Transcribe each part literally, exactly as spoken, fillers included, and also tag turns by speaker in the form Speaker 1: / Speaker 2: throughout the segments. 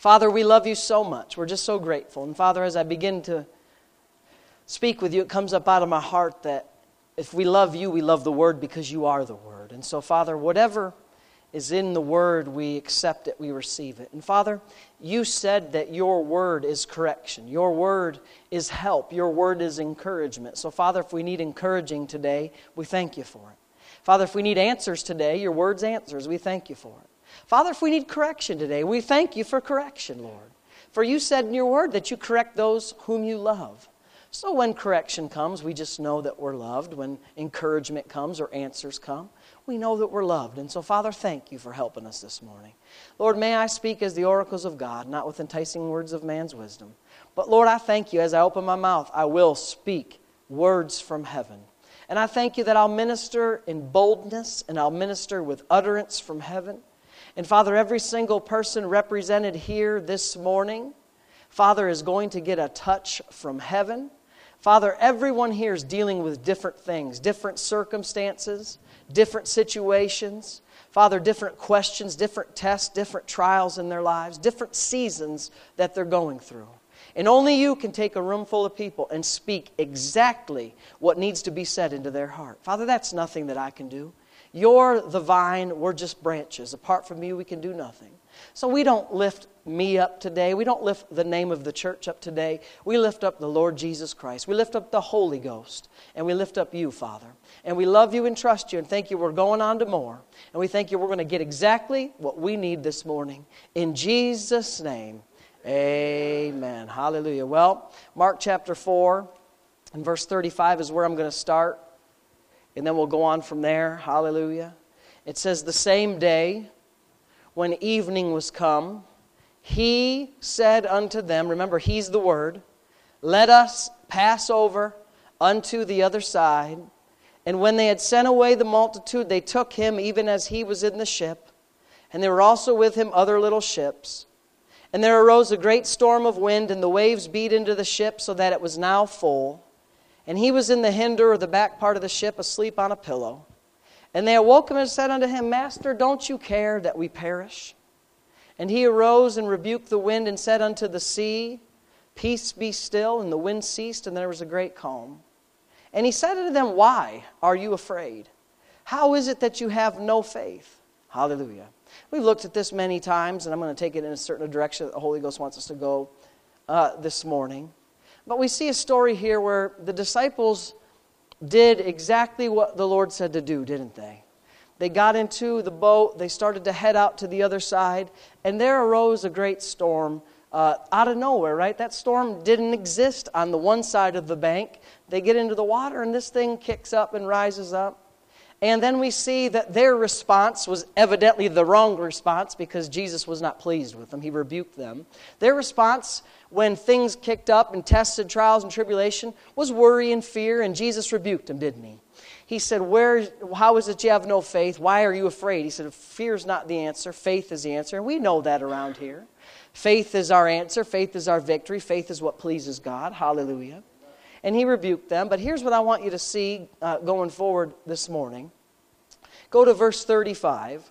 Speaker 1: Father, we love you so much. We're just so grateful. And Father, as I begin to speak with you, it comes up out of my heart that if we love you, we love the Word because you are the Word. And so, Father, whatever is in the Word, we accept it, we receive it. And Father, you said that your Word is correction. Your Word is help. Your Word is encouragement. So, Father, if we need encouraging today, we thank you for it. Father, if we need answers today, your Word's answers, we thank you for it. Father, if we need correction today, we thank you for correction, Lord. For you said in your Word that you correct those whom you love. So when correction comes, we just know that we're loved. When encouragement comes or answers come, we know that we're loved. And so, Father, thank you for helping us this morning. Lord, may I speak as the oracles of God, not with enticing words of man's wisdom. But Lord, I thank you as I open my mouth, I will speak words from heaven. And I thank you that I'll minister in boldness and I'll minister with utterance from heaven. And Father, every single person represented here this morning, Father, is going to get a touch from heaven. Father, everyone here is dealing with different things, different circumstances, different situations. Father, different questions, different tests, different trials in their lives, different seasons that they're going through. And only you can take a room full of people and speak exactly what needs to be said into their heart. Father, that's nothing that I can do. You're the vine, we're just branches. Apart from you, we can do nothing. So we don't lift me up today. We don't lift the name of the church up today. We lift up the Lord Jesus Christ. We lift up the Holy Ghost. And we lift up you, Father. And we love you and trust you and thank you we're going on to more. And we thank you we're going to get exactly what we need this morning. In Jesus' name, amen. Hallelujah. Well, Mark chapter four and verse thirty-five is where I'm going to start. And then we'll go on from there. Hallelujah. It says, the same day, when evening was come, he said unto them, remember, he's the Word, let us pass over unto the other side. And when they had sent away the multitude, they took him even as he was in the ship. And there were also with him other little ships. And there arose a great storm of wind, and the waves beat into the ship, so that it was now full. And he was in the hinder, or the back part of the ship, asleep on a pillow. And they awoke him and said unto him, Master, don't you care that we perish? And he arose and rebuked the wind and said unto the sea, Peace, be still. And the wind ceased, and there was a great calm. And he said unto them, Why are you afraid? How is it that you have no faith? Hallelujah. We've looked at this many times, and I'm going to take it in a certain direction that the Holy Ghost wants us to go uh, this morning. But we see a story here where the disciples did exactly what the Lord said to do, didn't they? They got into the boat, they started to head out to the other side, and there arose a great storm uh, out of nowhere, right? That storm didn't exist on the one side of the bank. They get into the water, and this thing kicks up and rises up. And then we see that their response was evidently the wrong response because Jesus was not pleased with them. He rebuked them. Their response when things kicked up and tested, trials and tribulation was worry and fear, and Jesus rebuked them, didn't he? He said, "Where? How is it you have no faith? Why are you afraid?" He said, fear is not the answer, faith is the answer. And we know that around here. Faith is our answer, faith is our victory, faith is what pleases God. Hallelujah. And he rebuked them. But here's what I want you to see uh, going forward this morning. Go to verse thirty-five.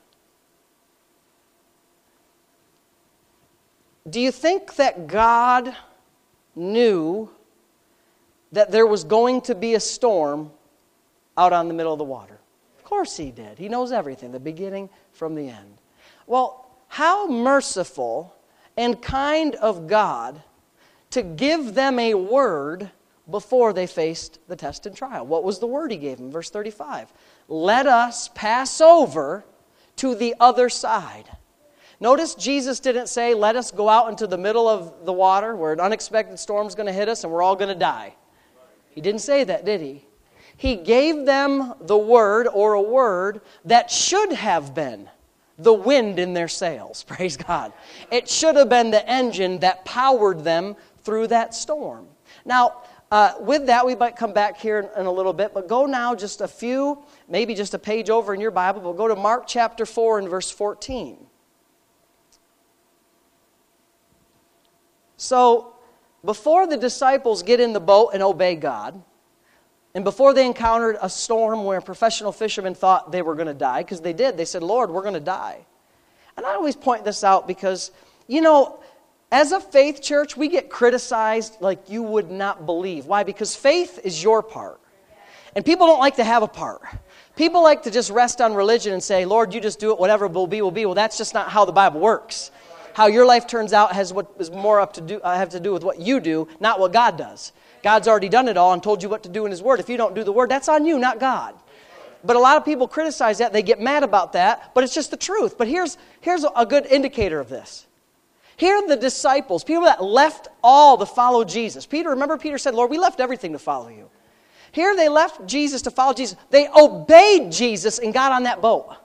Speaker 1: Do you think that God knew that there was going to be a storm out on the middle of the water? Of course he did. He knows everything, the beginning from the end. Well, how merciful and kind of God to give them a word before they faced the test and trial. What was the word he gave them? Verse thirty-five. Let us pass over to the other side. Notice Jesus didn't say, let us go out into the middle of the water where an unexpected storm is going to hit us and we're all going to die. He didn't say that, did he? He gave them the word, or a word that should have been the wind in their sails. Praise God. It should have been the engine that powered them through that storm. Now, uh, with that, we might come back here in, in a little bit, but go now just a few, maybe just a page over in your Bible. We'll go to Mark chapter four and verse fourteen. So, before the disciples get in the boat and obey God, and before they encountered a storm where professional fishermen thought they were going to die, because they did, they said, Lord, we're going to die. And I always point this out because, you know, As a faith church, we get criticized like you would not believe. Why? Because faith is your part. And people don't like to have a part. People like to just rest on religion and say, Lord, you just do it, whatever will be, will be. Well, that's just not how the Bible works. How your life turns out has what is more up to do, uh, have to do with what you do, not what God does. God's already done it all and told you what to do in His Word. If you don't do the Word, that's on you, not God. But a lot of people criticize that. They get mad about that, but it's just the truth. But here's, here's a good indicator of this. Here are the disciples, people that left all to follow Jesus. Peter, remember Peter said, Lord, we left everything to follow you. Here they left Jesus to follow Jesus. They obeyed Jesus and got on that boat.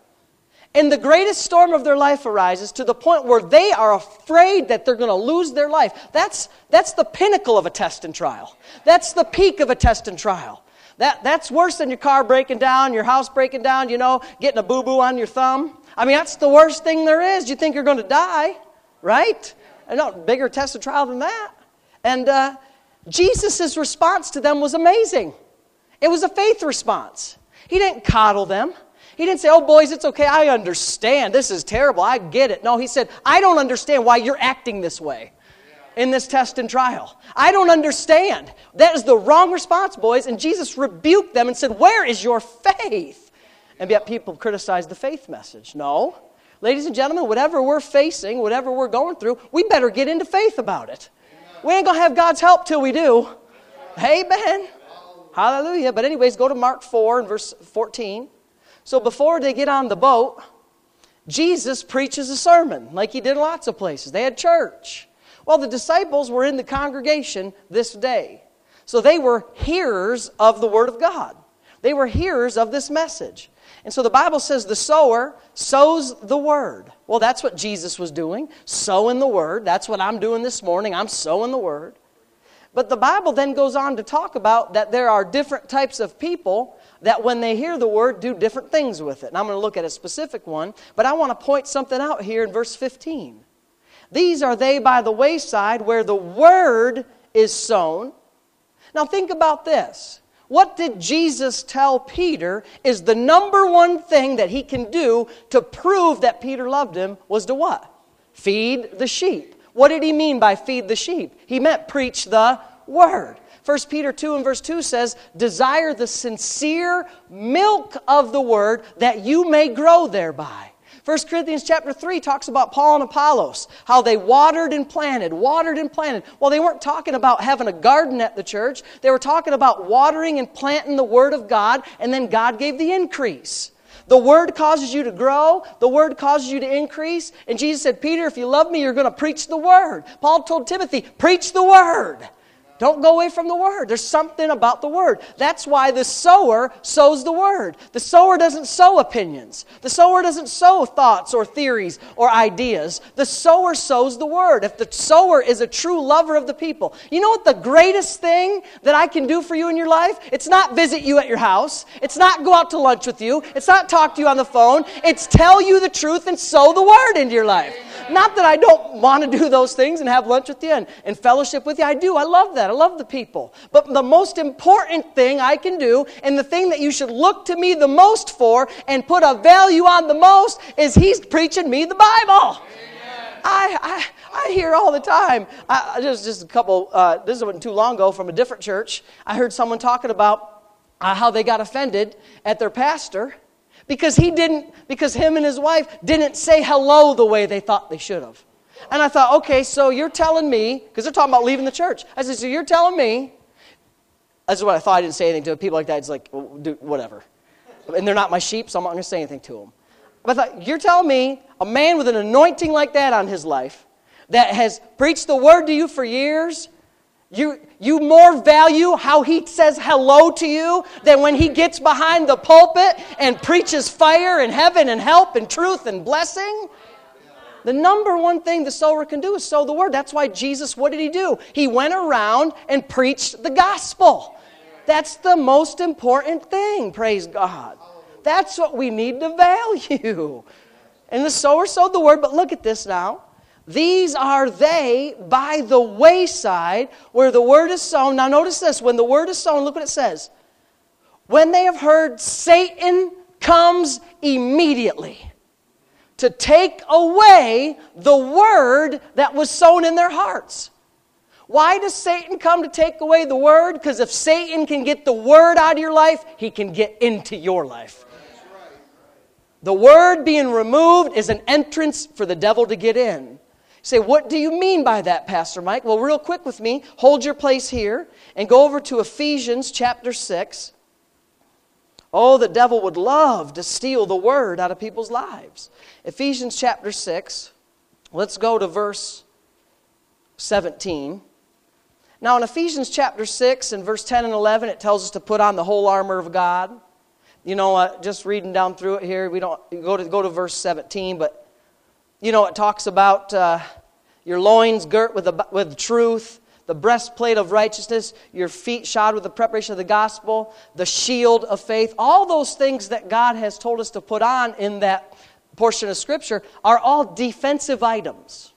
Speaker 1: And the greatest storm of their life arises to the point where they are afraid that they're going to lose their life. That's, that's the pinnacle of a test and trial. That's the peak of a test and trial. That, that's worse than your car breaking down, your house breaking down, you know, getting a boo-boo on your thumb. I mean, that's the worst thing there is. You think you're going to die, right? No, bigger test and trial than that. And uh, Jesus' response to them was amazing. It was a faith response. He didn't coddle them. He didn't say, oh, boys, it's okay. I understand. This is terrible. I get it. No, he said, I don't understand why you're acting this way in this test and trial. I don't understand. That is the wrong response, boys. And Jesus rebuked them and said, where is your faith? And yet people criticize the faith message. No. Ladies and gentlemen, whatever we're facing, whatever we're going through, we better get into faith about it. We ain't going to have God's help till we do. Amen. Hallelujah. But anyways, go to Mark four and verse fourteen. So before they get on the boat, Jesus preaches a sermon like He did in lots of places. They had church. Well, the disciples were in the congregation this day. So they were hearers of the Word of God. They were hearers of this message. And so the Bible says the sower sows the Word. Well, that's what Jesus was doing, sowing the Word. That's what I'm doing this morning. I'm sowing the Word. But the Bible then goes on to talk about that there are different types of people that when they hear the Word do different things with it. And I'm going to look at a specific one, but I want to point something out here in verse fifteen. These are they by the wayside where the Word is sown. Now think about this. What did Jesus tell Peter is the number one thing that he can do to prove that Peter loved him was to what? Feed the sheep. What did he mean by feed the sheep? He meant preach the Word. First Peter two and verse two says, desire the sincere milk of the Word that you may grow thereby. First Corinthians chapter three talks about Paul and Apollos, how they watered and planted, watered and planted. Well, they weren't talking about having a garden at the church. They were talking about watering and planting the Word of God, and then God gave the increase. The Word causes you to grow. The Word causes you to increase. And Jesus said, Peter, if you love me, you're going to preach the Word. Paul told Timothy, preach the Word. Don't go away from the Word. There's something about the Word. That's why the sower sows the Word. The sower doesn't sow opinions. The sower doesn't sow thoughts or theories or ideas. The sower sows the Word. If the sower is a true lover of the people. You know what the greatest thing that I can do for you in your life? It's not visit you at your house. It's not go out to lunch with you. It's not talk to you on the phone. It's tell you the truth and sow the Word into your life. Not that I don't want to do those things and have lunch with you and, and fellowship with you. I do. I love that. I love the people. But the most important thing I can do, and the thing that you should look to me the most for and put a value on the most, is he's preaching me the Bible. I, I I hear all the time. I, just, just a couple, uh, this wasn't too long ago from a different church. I heard someone talking about uh, how they got offended at their pastor because he didn't, because him and his wife didn't say hello the way they thought they should have. And I thought, okay, so you're telling me, because they're talking about leaving the church. I said, so you're telling me, that's what I thought. I didn't say anything to people like that. It's like, well, do, whatever. And they're not my sheep, so I'm not going to say anything to them. But I thought, you're telling me a man with an anointing like that on his life, that has preached the Word to you for years, You, you more value how he says hello to you than when he gets behind the pulpit and preaches fire and heaven and help and truth and blessing? The number one thing the sower can do is sow the Word. That's why Jesus, what did he do? He went around and preached the gospel. That's the most important thing, praise God. That's what we need to value. And the sower sowed the Word, but look at this now. These are they by the wayside where the Word is sown. Now notice this, when the Word is sown, look what it says. When they have heard, Satan comes immediately to take away the word that was sown in their hearts. Why does Satan come to take away the word? Because if Satan can get the word out of your life, he can get into your life. The word being removed is an entrance for the devil to get in. You say, what do you mean by that, Pastor Mike? Well, real quick with me, hold your place here and go over to Ephesians chapter six. Oh, the devil would love to steal the word out of people's lives. Ephesians chapter six, let's go to verse seventeen. Now in Ephesians chapter six and verse ten and eleven, it tells us to put on the whole armor of God. You know, uh, just reading down through it here, we don't go to go to verse seventeen, but you know, it talks about uh, your loins girt with the, with truth, the breastplate of righteousness, your feet shod with the preparation of the gospel, the shield of faith. All those things that God has told us to put on in that portion of Scripture are all defensive items.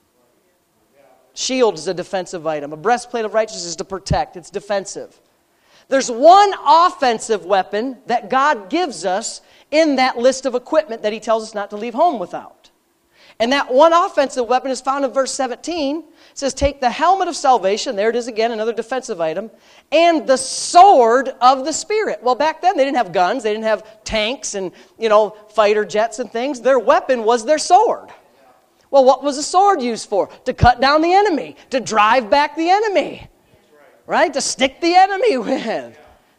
Speaker 1: Shield is a defensive item. A breastplate of righteousness is to protect. It's defensive. There's one offensive weapon that God gives us in that list of equipment that He tells us not to leave home without. And that one offensive weapon is found in verse seventeen. It says, take the helmet of salvation. There it is again, another defensive item. And the sword of the Spirit. Well, back then they didn't have guns. They didn't have tanks and, you know, fighter jets and things. Their weapon was their sword. Well, what was a sword used for? To cut down the enemy. To drive back the enemy. Right? To stick the enemy with.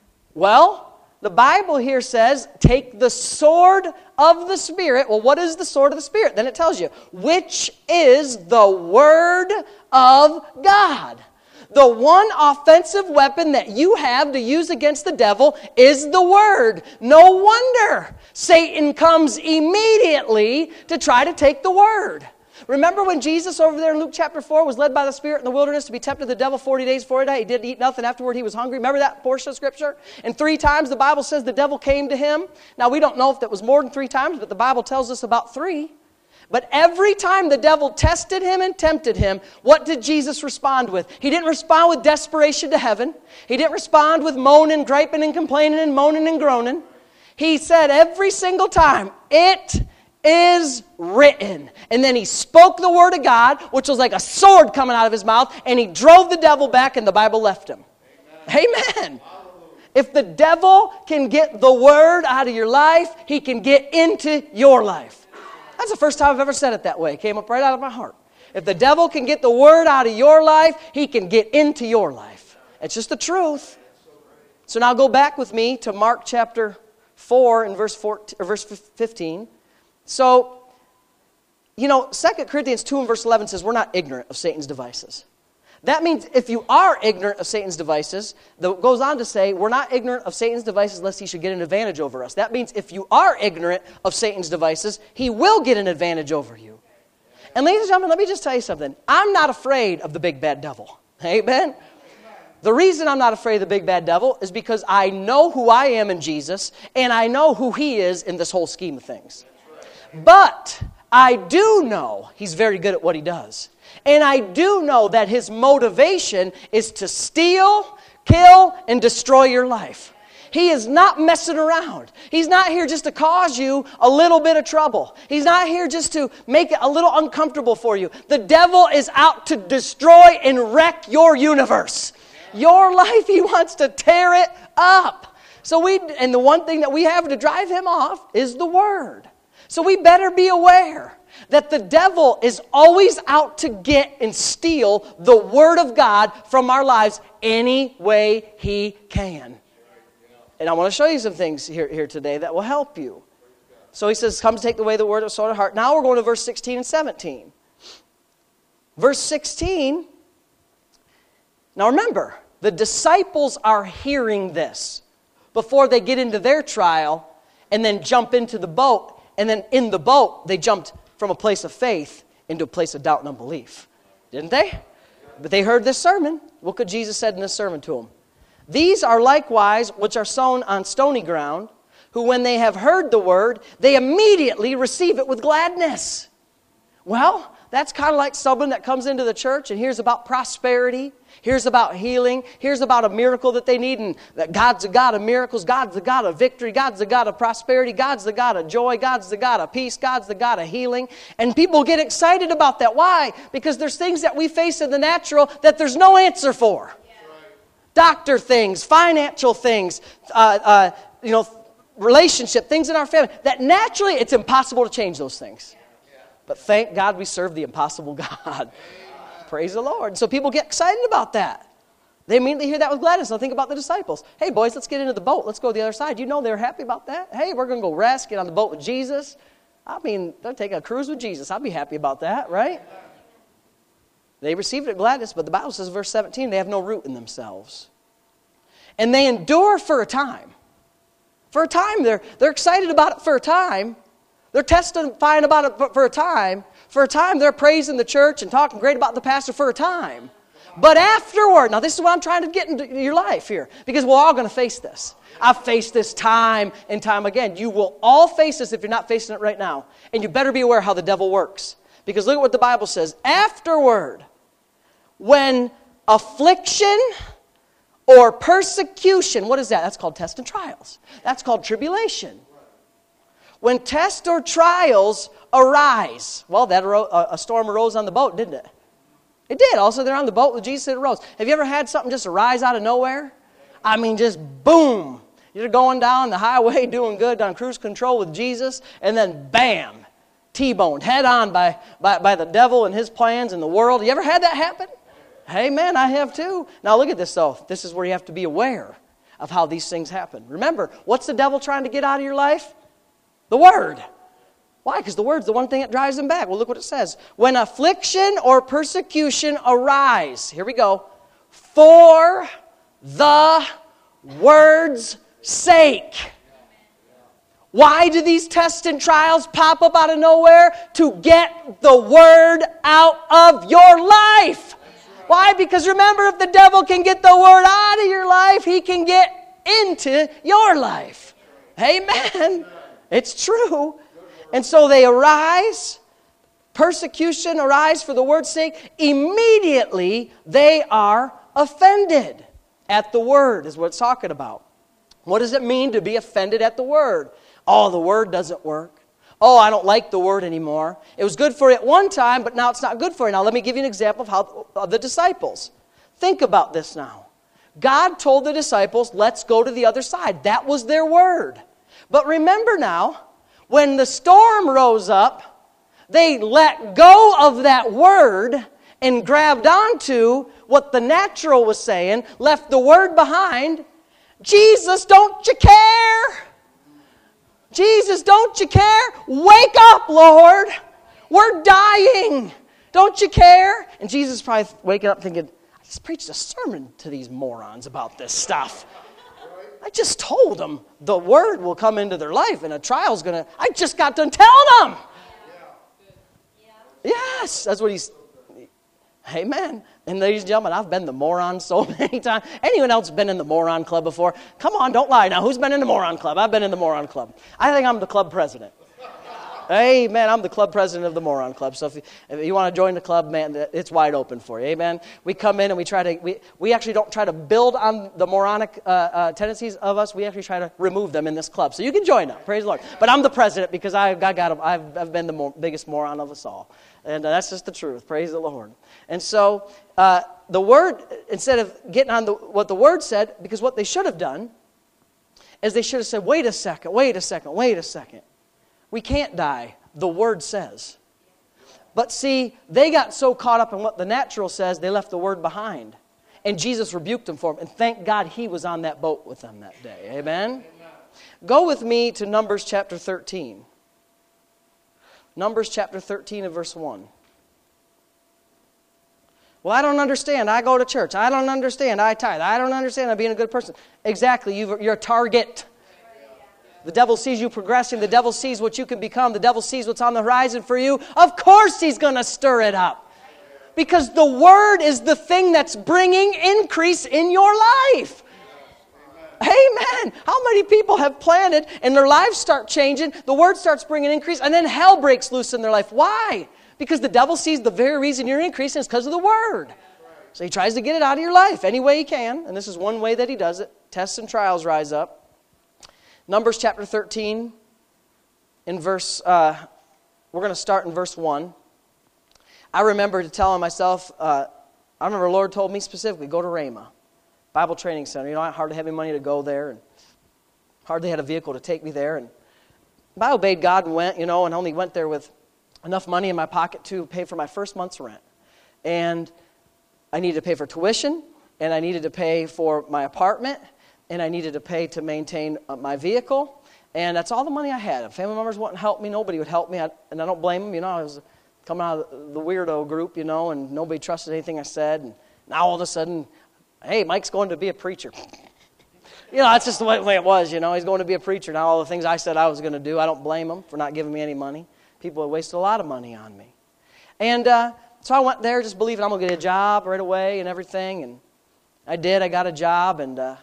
Speaker 1: Well, the Bible here says, take the sword of the Spirit. Well, what is the sword of the Spirit? Then it tells you, which is the Word of God. The one offensive weapon that you have to use against the devil is the Word. No wonder Satan comes immediately to try to take the Word. Remember when Jesus over there in Luke chapter four was led by the Spirit in the wilderness to be tempted of the devil forty days before he died? He didn't eat nothing. Afterward he was hungry. Remember that portion of Scripture? And three times the Bible says the devil came to him. Now we don't know if that was more than three times, but the Bible tells us about three. But every time the devil tested him and tempted him, what did Jesus respond with? He didn't respond with desperation to heaven. He didn't respond with moaning, griping, and complaining, and moaning and groaning. He said every single time, it is written. And then he spoke the word of God, which was like a sword coming out of his mouth, and he drove the devil back, and the Bible left him. Amen. Amen. If the devil can get the word out of your life, he can get into your life. That's the first time I've ever said it that way. It came up right out of my heart. If the devil can get the word out of your life, he can get into your life. It's just the truth. So now go back with me to Mark chapter four and verse fourteen, or verse fifteen. So, you know, Second Corinthians two and verse eleven says we're not ignorant of Satan's devices. That means if you are ignorant of Satan's devices, it goes on to say we're not ignorant of Satan's devices lest he should get an advantage over us. That means if you are ignorant of Satan's devices, he will get an advantage over you. And ladies and gentlemen, let me just tell you something. I'm not afraid of the big bad devil. Amen? The reason I'm not afraid of the big bad devil is because I know who I am in Jesus, and I know who he is in this whole scheme of things. But I do know he's very good at what he does. And I do know that his motivation is to steal, kill, and destroy your life. He is not messing around. He's not here just to cause you a little bit of trouble. He's not here just to make it a little uncomfortable for you. The devil is out to destroy and wreck your universe. Your life, he wants to tear it up. So we, and the one thing that we have to drive him off is the Word. So we better be aware that the devil is always out to get and steal the Word of God from our lives any way he can. And I want to show you some things here, here today that will help you. So he says, come to take away the word of soul and heart. Now we're going to verse sixteen and seventeen. Verse sixteen, now remember, the disciples are hearing this before they get into their trial and then jump into the boat. And then in the boat, they jumped from a place of faith into a place of doubt and unbelief. Didn't they? But they heard this sermon. Look what Jesus said in this sermon to them. These are likewise which are sown on stony ground, who when they have heard the word, they immediately receive it with gladness. Well, That's kind of like someone that comes into the church and hears about prosperity, hears about healing, hears about a miracle that they need, and that God's the God of miracles, God's the God of victory, God's the God of prosperity, God's the God of joy, God's the God of peace, God's the God of healing. And people get excited about that. Why? Because there's things that we face in the natural that there's no answer for. Doctor things, financial things, uh, uh, you know, relationship, things in our family, that naturally it's impossible to change those things. But thank God we serve the impossible God. Praise the Lord. So people get excited about that. They immediately hear that with gladness. They'll think about the disciples. Hey, boys, let's get into the boat. Let's go to the other side. You know they're happy about that? Hey, we're going to go rest, get on the boat with Jesus. I mean, they'll take a cruise with Jesus. I'll be happy about that, right? They received it with gladness, but the Bible says, verse seventeen, they have no root in themselves. And they endure for a time. For a time, they're, they're excited about it for a time. They're testifying about it for, for a time. For a time, they're praising the church and talking great about the pastor for a time. But afterward, now this is what I'm trying to get into your life here, because we're all going to face this. I've faced this time and time again. You will all face this if you're not facing it right now. And you better be aware how the devil works. Because look at what the Bible says. Afterward, when affliction or persecution, what is that? That's called tests and trials. That's called tribulation. When tests or trials arise, well, that aro- a storm arose on the boat, didn't it? It did. Also, they're on the boat with Jesus and it arose. Have you ever had something just arise out of nowhere? I mean, just boom. You're going down the highway doing good on cruise control with Jesus, and then bam, T-boned, head on by, by, by the devil and his plans and the world. You ever had that happen? Hey, man, I have too. Now, look at this, though. This is where you have to be aware of how these things happen. Remember, what's the devil trying to get out of your life? The Word. Why? Because the Word's the one thing that drives him back. Well, look what it says. When affliction or persecution arise, here we go, for the Word's sake. Why do these tests and trials pop up out of nowhere? To get the Word out of your life. Why? Because remember, if the devil can get the Word out of your life, he can get into your life. Amen. It's true. And so they arise, persecution arise for the Word's sake. Immediately they are offended at the Word, is what it's talking about. What does it mean to be offended at the Word? Oh, the Word doesn't work. Oh, I don't like the Word anymore. It was good for you at one time, but now it's not good for you. Now let me give you an example of how of the disciples. Think about this now. God told the disciples, let's go to the other side. That was their word. But remember now, when the storm rose up, they let go of that word and grabbed onto what the natural was saying, left the word behind. Jesus, don't you care? Jesus, don't you care? Wake up, Lord. We're dying. Don't you care? And Jesus is probably waking up thinking, I just preached a sermon to these morons about this stuff. I just told them the word will come into their life and a trial's going to, I just got done telling them. Yes, that's what he's, amen. And ladies and gentlemen, I've been the moron so many times. Anyone else been in the moron club before? Come on, don't lie now. Who's been in the moron club? I've been in the moron club. I think I'm the club president. Amen. I'm the club president of the Moron Club. So if you, if you want to join the club, man, it's wide open for you. Amen. We come in and we try to, we, we actually don't try to build on the moronic uh, uh, tendencies of us. We actually try to remove them in this club. So you can join up. Praise the Lord. But I'm the president because I've, I got, I've, I've been the more, biggest moron of us all. And uh, that's just the truth. Praise the Lord. And so uh, the word, instead of getting on the, what the word said, because what they should have done is they should have said, wait a second, wait a second, wait a second. We can't die, the Word says. But see, they got so caught up in what the natural says, they left the Word behind. And Jesus rebuked them for them. And thank God He was on that boat with them that day. Amen? Amen. Go with me to Numbers chapter thirteen. Numbers chapter thirteen and verse one. Well, I don't understand. I go to church. I don't understand. I tithe. I don't understand. I'm being a good person. Exactly. You're a target. The devil sees you progressing. The devil sees what you can become. The devil sees what's on the horizon for you. Of course he's going to stir it up. Because the Word is the thing that's bringing increase in your life. Amen. How many people have planted and their lives start changing, the Word starts bringing increase, and then hell breaks loose in their life? Why? Because the devil sees the very reason you're increasing is because of the Word. So he tries to get it out of your life any way he can. And this is one way that he does it. Tests and trials rise up. Numbers chapter thirteen, in verse, uh, we're going to start in verse one. I remember telling myself, uh, I remember the Lord told me specifically, go to Rhema, Bible Training Center. You know, I hardly had any money to go there, and hardly had a vehicle to take me there. And I obeyed God and went, you know, and only went there with enough money in my pocket to pay for my first month's rent. And I needed to pay for tuition, and I needed to pay for my apartment, and I needed to pay to maintain my vehicle. And that's all the money I had. If family members wouldn't help me, nobody would help me, I, and I don't blame them. You know, I was coming out of the weirdo group, you know, and nobody trusted anything I said. And now all of a sudden, hey, Mike's going to be a preacher. You know, that's just the way, way it was, you know. He's going to be a preacher. Now all the things I said I was going to do, I don't blame him for not giving me any money. People had wasted a lot of money on me. And uh, so I went there just believing I'm going to get a job right away and everything. And I did. I got a job and uh,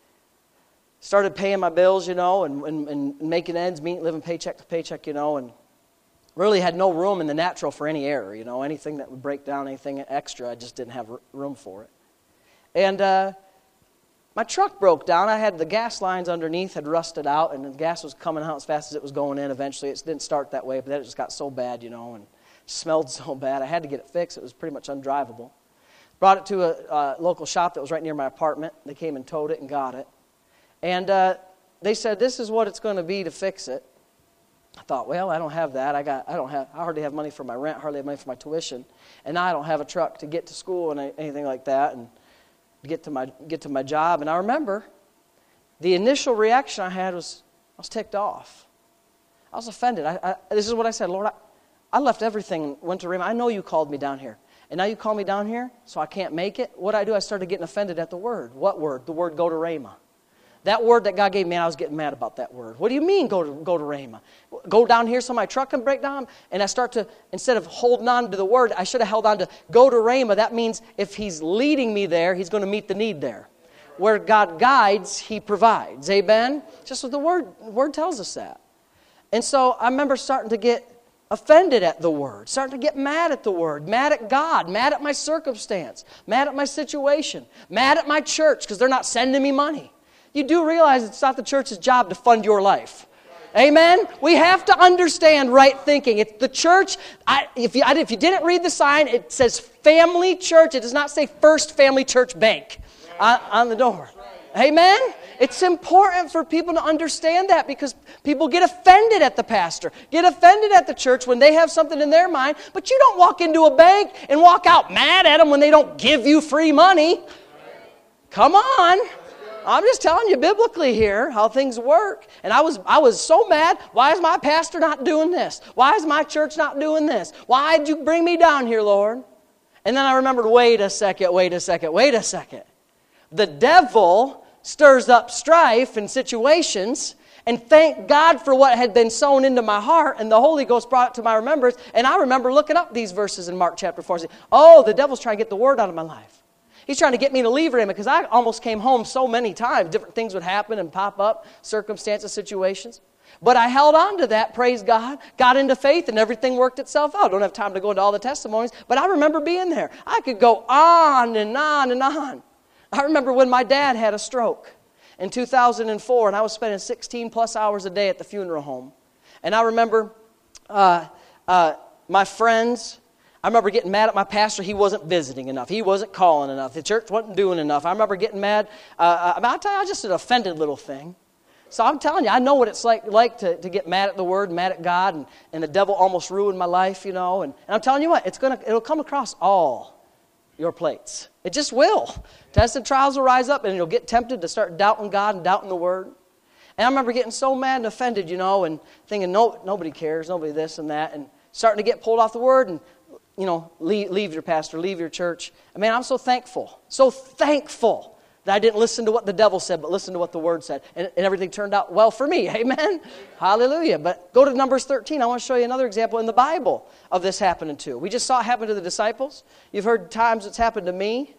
Speaker 1: started paying my bills, you know, and, and, and making ends meet, living paycheck to paycheck, you know, and really had no room in the natural for any error, you know. Anything that would break down, anything extra, I just didn't have room for it. And uh, my truck broke down. I had the gas lines underneath had rusted out, and the gas was coming out as fast as it was going in eventually. It didn't start that way, but then it just got so bad, you know, and smelled so bad. I had to get it fixed. It was pretty much undrivable. Brought it to a, a local shop that was right near my apartment. They came and towed it and got it. And uh, they said, this is what it's going to be to fix it. I thought, well, I don't have that. I got, I don't have, I hardly have money for my rent, hardly have money for my tuition, and now I don't have a truck to get to school and anything like that, and get to my get to my job. And I remember the initial reaction I had was I was ticked off. I was offended. I, I, this is what I said, Lord, I, I left everything and went to Rhema. I know you called me down here, and now you call me down here, so I can't make it. What I do? I started getting offended at the word. What word? The word go to Rhema. That word that God gave me, I was getting mad about that word. What do you mean go to go to Rhema? Go down here so my truck can break down? And I start to, instead of holding on to the word, I should have held on to go to Rhema. That means if he's leading me there, he's going to meet the need there. Where God guides, he provides. Amen? Just what the word, the word tells us that. And so I remember starting to get offended at the word, starting to get mad at the word, mad at God, mad at my circumstance, mad at my situation, mad at my church because they're not sending me money. You do realize it's not the church's job to fund your life. Amen? We have to understand right thinking. It's the church. I, if, you, if you didn't read the sign, it says family church. It does not say First Family Church Bank on, on the door. Amen? It's important for people to understand that because people get offended at the pastor, get offended at the church when they have something in their mind, but you don't walk into a bank and walk out mad at them when they don't give you free money. Come on. I'm just telling you biblically here how things work. And I was I was so mad. Why is my pastor not doing this? Why is my church not doing this? Why did you bring me down here, Lord? And then I remembered, wait a second, wait a second, wait a second. The devil stirs up strife in situations, and thank God for what had been sown into my heart, and the Holy Ghost brought it to my remembrance. And I remember looking up these verses in Mark chapter four and saying, oh, the devil's trying to get the word out of my life. He's trying to get me to leave Rhema because I almost came home so many times. Different things would happen and pop up, circumstances, situations. But I held on to that, praise God, got into faith, and everything worked itself out. I don't have time to go into all the testimonies, but I remember being there. I could go on and on and on. I remember when my dad had a stroke in two thousand four, and I was spending sixteen plus hours a day at the funeral home. And I remember uh, uh, my friends... I remember getting mad at my pastor. He wasn't visiting enough. He wasn't calling enough. The church wasn't doing enough. I remember getting mad. Uh, I mean, I'll tell you, I was just an offended little thing. So I'm telling you, I know what it's like like to, to get mad at the Word, mad at God, and, and the devil almost ruined my life, you know. And, and I'm telling you what, it's gonna it'll come across all your plates. It just will. Tests and trials will rise up, and you'll get tempted to start doubting God and doubting the Word. And I remember getting so mad and offended, you know, and thinking, no, nobody cares, nobody this and that, and starting to get pulled off the Word and, you know, leave, leave your pastor, leave your church. I mean, I'm so thankful, so thankful that I didn't listen to what the devil said, but listen to what the Word said. And, and everything turned out well for me. Amen? Hallelujah. But go to Numbers thirteen. I want to show you another example in the Bible of this happening too. We just saw it happen to the disciples. You've heard times it's happened to me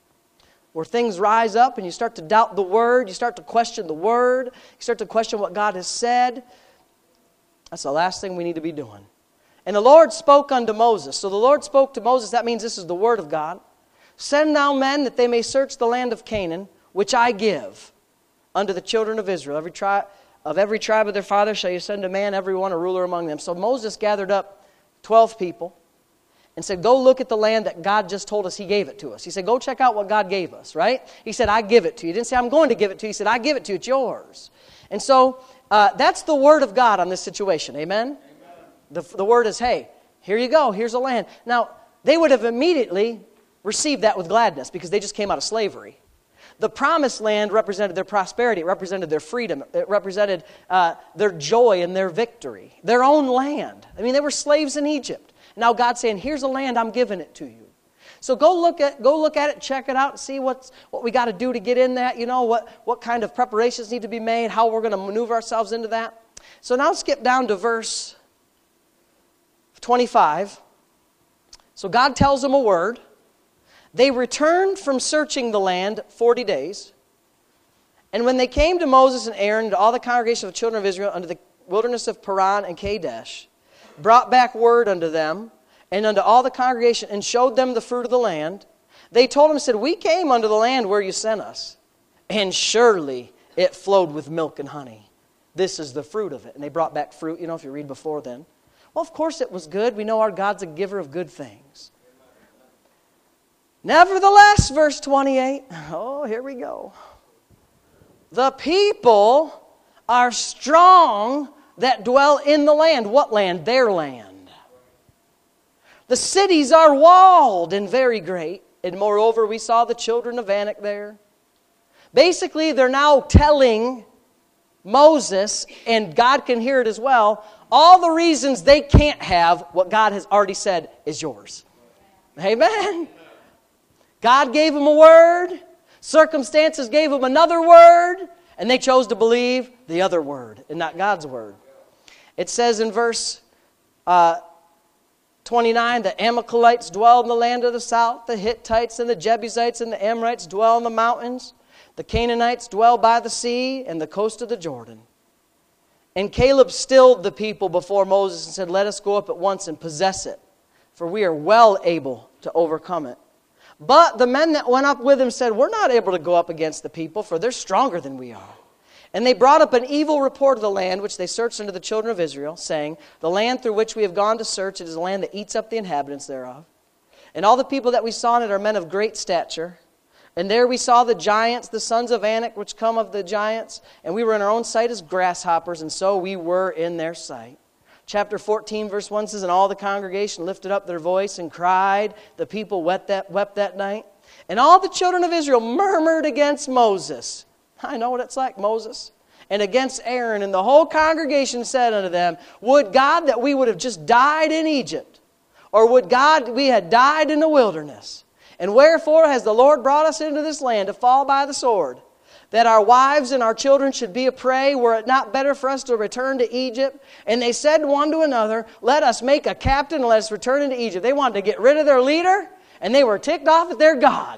Speaker 1: where things rise up and you start to doubt the Word. You start to question the Word. You start to question what God has said. That's the last thing we need to be doing. And the Lord spoke unto Moses. So the Lord spoke to Moses. That means this is the word of God. Send now men that they may search the land of Canaan, which I give unto the children of Israel. Every tribe of every tribe of their fathers shall you send a man, every one a ruler among them. So Moses gathered up twelve people and said, go look at the land that God just told us He gave it to us. He said, go check out what God gave us, right? He said, I give it to you. He didn't say, I'm going to give it to you. He said, I give it to you. It's yours. And so uh, that's the word of God on this situation. Amen? Amen. The, the word is, hey, here you go. Here's a land. Now, they would have immediately received that with gladness because they just came out of slavery. The promised land represented their prosperity. It represented their freedom. It represented uh, their joy and their victory. Their own land. I mean, they were slaves in Egypt. Now God's saying, here's a land, I'm giving it to you. So go look at go look at it, check it out, and see what's, what we got to do to get in that, you know, what, what kind of preparations need to be made, how we're going to maneuver ourselves into that. So now skip down to verse twenty-five. So God tells them a word. They returned from searching the land forty days. And when they came to Moses and Aaron and to all the congregation of the children of Israel unto the wilderness of Paran and Kadesh, brought back word unto them and unto all the congregation and showed them the fruit of the land, they told them, said, we came unto the land where you sent us, and surely it flowed with milk and honey. This is the fruit of it. And they brought back fruit, you know, if you read before then. Well, of course it was good. We know our God's a giver of good things. Nevertheless, verse twenty-eight, oh, here we go. The people are strong that dwell in the land. What land? Their land. The cities are walled and very great. And moreover, we saw the children of Anak there. Basically, they're now telling Moses, and God can hear it as well, all the reasons they can't have what God has already said is yours. Amen. God gave them a word. Circumstances gave them another word. And they chose to believe the other word and not God's word. It says in verse uh, twenty-nine, the Amalekites dwell in the land of the south. The Hittites and the Jebusites and the Amorites dwell in the mountains. The Canaanites dwell by the sea and the coast of the Jordan. And Caleb stilled the people before Moses and said, let us go up at once and possess it, for we are well able to overcome it. But the men that went up with him said, we're not able to go up against the people, for they're stronger than we are. And they brought up an evil report of the land, which they searched unto the children of Israel, saying, the land through which we have gone to search, it is a land that eats up the inhabitants thereof. And all the people that we saw in it are men of great stature. And there we saw the giants, the sons of Anak, which come of the giants. And we were in our own sight as grasshoppers, and so we were in their sight. Chapter fourteen, verse one says, and all the congregation lifted up their voice and cried. The people wept that, wept that night. And all the children of Israel murmured against Moses. I know what it's like, Moses. And against Aaron. And the whole congregation said unto them, would God that we would have just died in Egypt? Or would God we had died in the wilderness? And wherefore has the Lord brought us into this land to fall by the sword? That our wives and our children should be a prey, were it not better for us to return to Egypt? And they said one to another, let us make a captain and let us return into Egypt. They wanted to get rid of their leader, and they were ticked off at their God.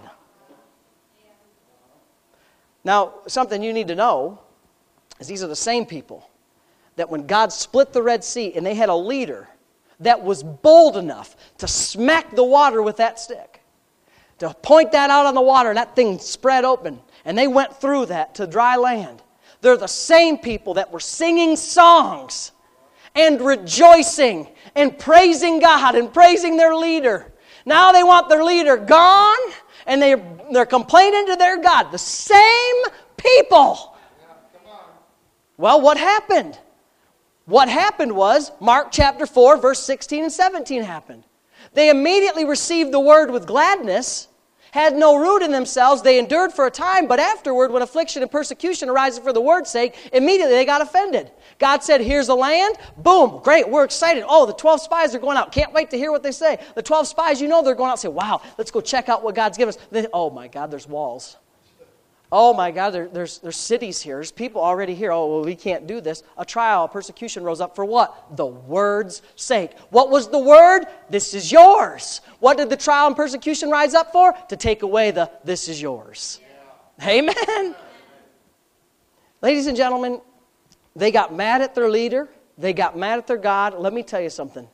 Speaker 1: Now, something you need to know is these are the same people that when God split the Red Sea and they had a leader that was bold enough to smack the water with that stick, to point that out on the water, and that thing spread open. And they went through that to dry land. They're the same people that were singing songs and rejoicing and praising God and praising their leader. Now they want their leader gone, and they're, they're complaining to their God. The same people. Well, what happened? What happened was, Mark chapter four, verse sixteen and seventeen happened. They immediately received the word with gladness, had no root in themselves. They endured for a time, but afterward, when affliction and persecution arises for the word's sake, immediately they got offended. God said, here's the land. Boom, great, we're excited. Oh, the twelve spies are going out. Can't wait to hear what they say. The twelve spies, you know they're going out and say, wow, let's go check out what God's given us. Then, oh my God, there's walls. Oh my God, there, there's, there's cities here. There's people already here. Oh, well, we can't do this. A trial, a persecution rose up for what? The word's sake. What was the word? This is yours. What did the trial and persecution rise up for? To take away the this is yours. Yeah. Amen. Ladies and gentlemen, they got mad at their leader. They got mad at their God. Let me tell you something.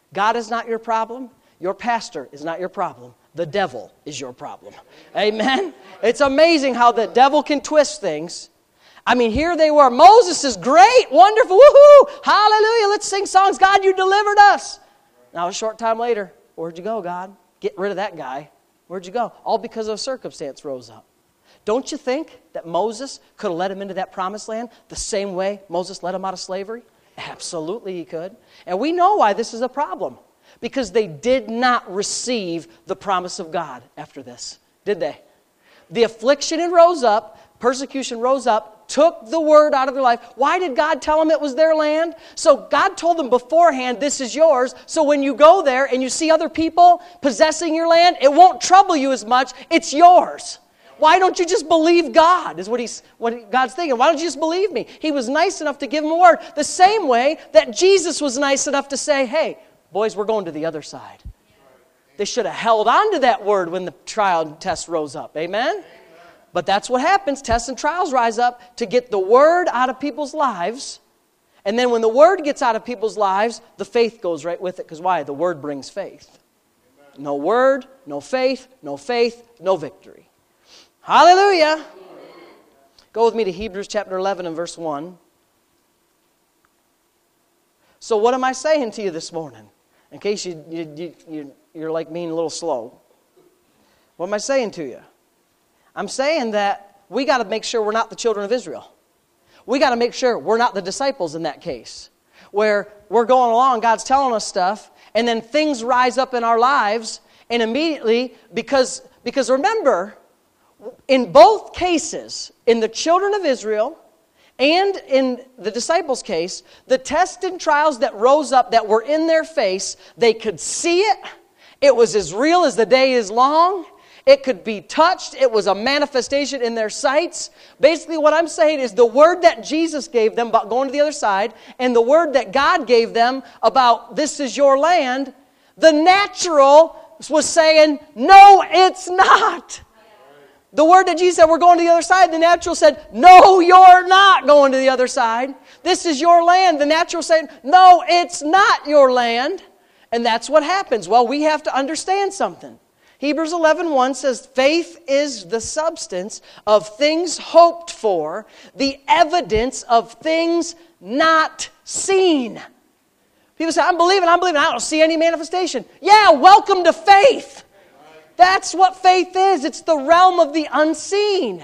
Speaker 1: God is not your problem. Your pastor is not your problem. The devil is your problem. Amen? It's amazing how the devil can twist things. I mean, here they were. Moses is great, wonderful, woohoo, hallelujah, let's sing songs. God, you delivered us. Now, a short time later, where'd you go, God? Get rid of that guy. Where'd you go? All because a circumstance rose up. Don't you think that Moses could have led him into that promised land the same way Moses led him out of slavery? Absolutely he could. And we know why this is a problem. Because they did not receive the promise of God after this, did they? The affliction rose up, persecution rose up, took the word out of their life. Why did God tell them it was their land? So God told them beforehand, this is yours. So when you go there and you see other people possessing your land, it won't trouble you as much. It's yours. Why don't you just believe God, is what, he's, what God's thinking. Why don't you just believe me? He was nice enough to give them a word. The same way that Jesus was nice enough to say, hey, boys, we're going to the other side. They should have held on to that word when the trial and test rose up. Amen? Amen? But that's what happens. Tests and trials rise up to get the word out of people's lives. And then when the word gets out of people's lives, the faith goes right with it. Because why? The word brings faith. Amen. No word, no faith, no faith, no victory. Hallelujah. Amen. Go with me to Hebrews chapter eleven and verse one. So what am I saying to you this morning? In case you, you, you, you, you're like me and a little slow. What am I saying to you? I'm saying that we got to make sure we're not the children of Israel. We got to make sure we're not the disciples in that case. Where we're going along, God's telling us stuff, and then things rise up in our lives, and immediately, because, because remember, in both cases, in the children of Israel and in the disciples' case, the tests and trials that rose up that were in their face, they could see it. It was as real as the day is long. It could be touched. It was a manifestation in their sights. Basically, what I'm saying is the word that Jesus gave them about going to the other side and the word that God gave them about this is your land, the natural was saying, no, it's not. The word that Jesus said, we're going to the other side, the natural said, no, you're not going to the other side. This is your land. The natural said, no, it's not your land. And that's what happens. Well, we have to understand something. Hebrews eleven one says, faith is the substance of things hoped for, the evidence of things not seen. People say, I'm believing, I'm believing, I don't see any manifestation. Yeah, welcome to faith. That's what faith is. It's the realm of the unseen.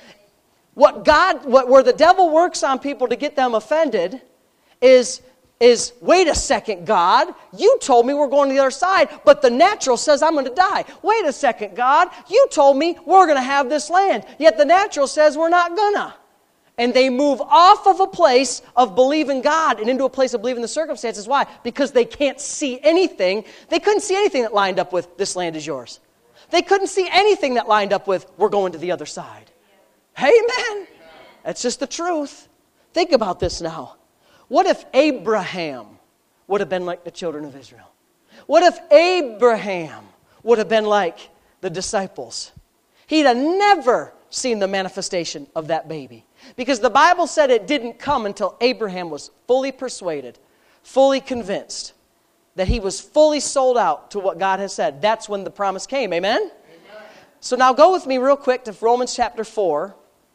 Speaker 1: What God, what, where the devil works on people to get them offended is, is, wait a second, God, you told me we're going to the other side, but the natural says I'm going to die. Wait a second, God, you told me we're going to have this land, yet the natural says we're not gonna. And they move off of a place of believing God and into a place of believing the circumstances. Why? Because they can't see anything. They couldn't see anything that lined up with this land is yours. They couldn't see anything that lined up with we're going to the other side. Amen. That's just the truth. Think about this now. What if Abraham would have been like the children of Israel? What if Abraham would have been like the disciples? He'd have never seen the manifestation of that baby. Because the Bible said it didn't come until Abraham was fully persuaded, fully convinced that he was fully sold out to what God has said. That's when the promise came. Amen? Amen. So now go with me real quick to Romans chapter four.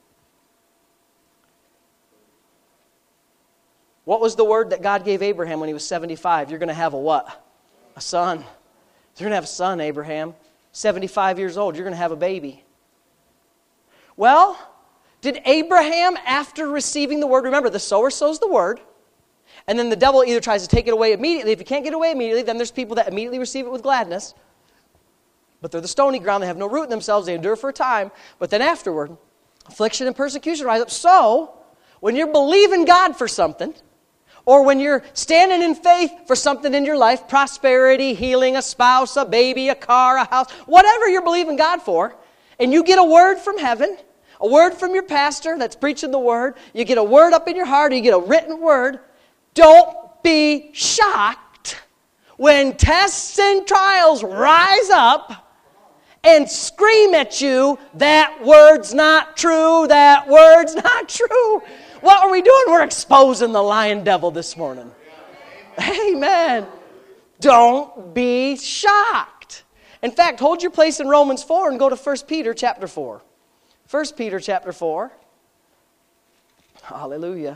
Speaker 1: What was the word that God gave Abraham when he was seventy-five? You're going to have a what? A son. You're going to have a son, Abraham. seventy-five years old. You're going to have a baby. Well, did Abraham, after receiving the word, remember the sower sows the word, and then the devil either tries to take it away immediately. If he can't get away immediately, then there's people that immediately receive it with gladness. But they're the stony ground. They have no root in themselves. They endure for a time. But then afterward, affliction and persecution rise up. So, when you're believing God for something, or when you're standing in faith for something in your life, prosperity, healing, a spouse, a baby, a car, a house, whatever you're believing God for, and you get a word from heaven, a word from your pastor that's preaching the word, you get a word up in your heart, or you get a written word, don't be shocked when tests and trials rise up and scream at you, that word's not true, that word's not true. What are we doing? We're exposing the lion devil this morning. Amen. Don't be shocked. In fact, hold your place in Romans four and go to First Peter chapter four. First Peter chapter four. Hallelujah.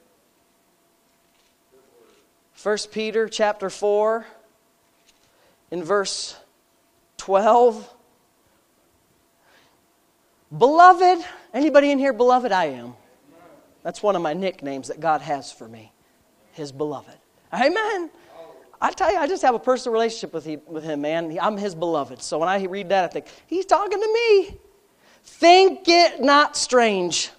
Speaker 1: First Peter chapter four in verse twelve. Beloved, anybody in here beloved? I am. That's one of my nicknames that God has for me. His beloved. Amen. I tell you, I just have a personal relationship with him, with him, man. I'm his beloved. So when I read that, I think, he's talking to me. Think it not strange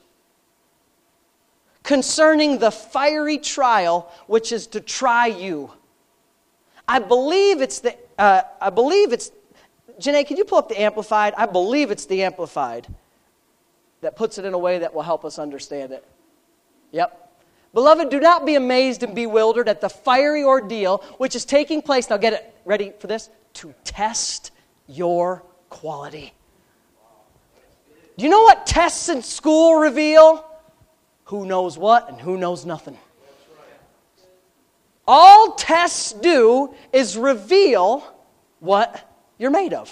Speaker 1: concerning the fiery trial which is to try you. I believe it's the, uh, I believe it's, Janae, can you pull up the Amplified? I believe it's the Amplified that puts it in a way that will help us understand it. Yep. Beloved, do not be amazed and bewildered at the fiery ordeal which is taking place. Now get it, ready for this? To test your quality. Do you know what tests in school reveal? Who knows what and who knows nothing. All tests do is reveal what you're made of.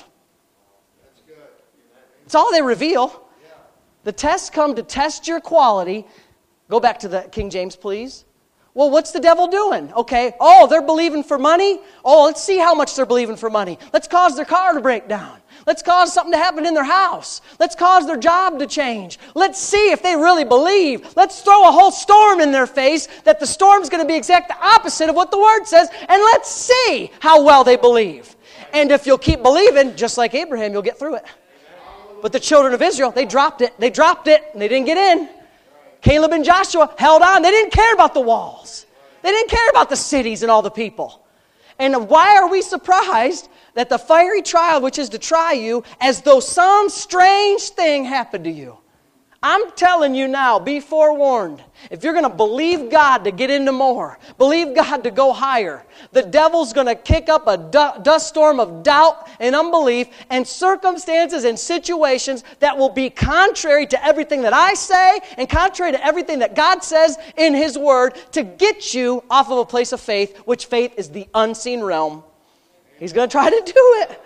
Speaker 1: That's all they reveal. The tests come to test your quality. Go back to the King James, please. Well, what's the devil doing? Okay, oh, they're believing for money. Oh, let's see how much they're believing for money. Let's cause their car to break down. Let's cause something to happen in their house. Let's cause their job to change. Let's see if they really believe. Let's throw a whole storm in their face that the storm's going to be exact the opposite of what the Word says. And let's see how well they believe. And if you'll keep believing, just like Abraham, you'll get through it. But the children of Israel, they dropped it. They dropped it, and they didn't get in. Caleb and Joshua held on. They didn't care about the walls. They didn't care about the cities and all the people. And why are we surprised that the fiery trial which is to try you, as though some strange thing happened to you? I'm telling you now, be forewarned. If you're going to believe God to get into more, believe God to go higher, the devil's going to kick up a dust storm of doubt and unbelief and circumstances and situations that will be contrary to everything that I say and contrary to everything that God says in His Word to get you off of a place of faith, which faith is the unseen realm. He's going to try to do it.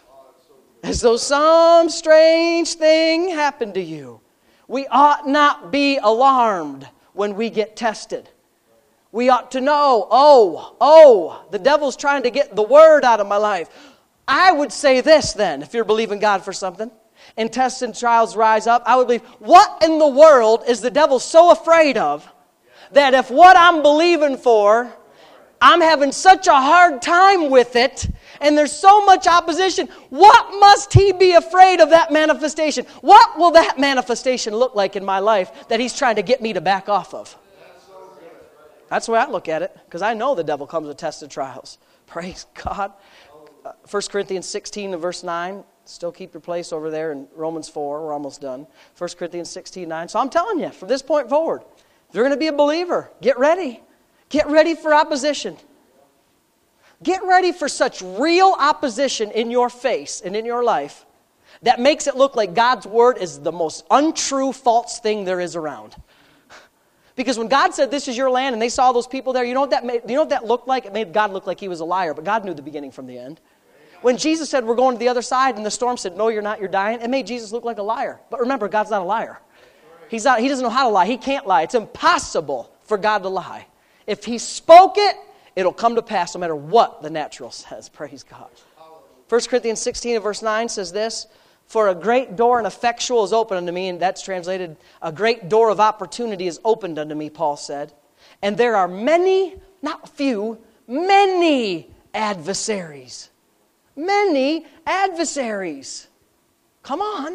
Speaker 1: As though some strange thing happened to you. We ought not be alarmed when we get tested. We ought to know, oh, oh, the devil's trying to get the word out of my life. I would say this then, if you're believing God for something, and tests and trials rise up, I would believe, what in the world is the devil so afraid of that if what I'm believing for, I'm having such a hard time with it, and there's so much opposition, what must he be afraid of that manifestation? What will that manifestation look like in my life that he's trying to get me to back off of? That's the way I look at it, because I know the devil comes with tests and trials. Praise God. Uh, First Corinthians sixteen and verse nine. Still keep your place over there in Romans four. We're almost done. First Corinthians sixteen, nine. So I'm telling you, from this point forward, if you're going to be a believer, get ready. Get ready for opposition. Get ready for such real opposition in your face and in your life that makes it look like God's Word is the most untrue, false thing there is around. Because when God said, this is your land, and they saw those people there, you know what that made, you know what that looked like? It made God look like He was a liar, but God knew the beginning from the end. When Jesus said, we're going to the other side, and the storm said, no, you're not, you're dying, it made Jesus look like a liar. But remember, God's not a liar. He's not, he doesn't know how to lie. He can't lie. It's impossible for God to lie. If He spoke it, it'll come to pass no matter what the natural says. Praise God. First Corinthians sixteen and verse nine says this, for a great door and effectual is opened unto me, and that's translated, a great door of opportunity is opened unto me, Paul said. And there are many, not few, many adversaries. Many adversaries. Come on.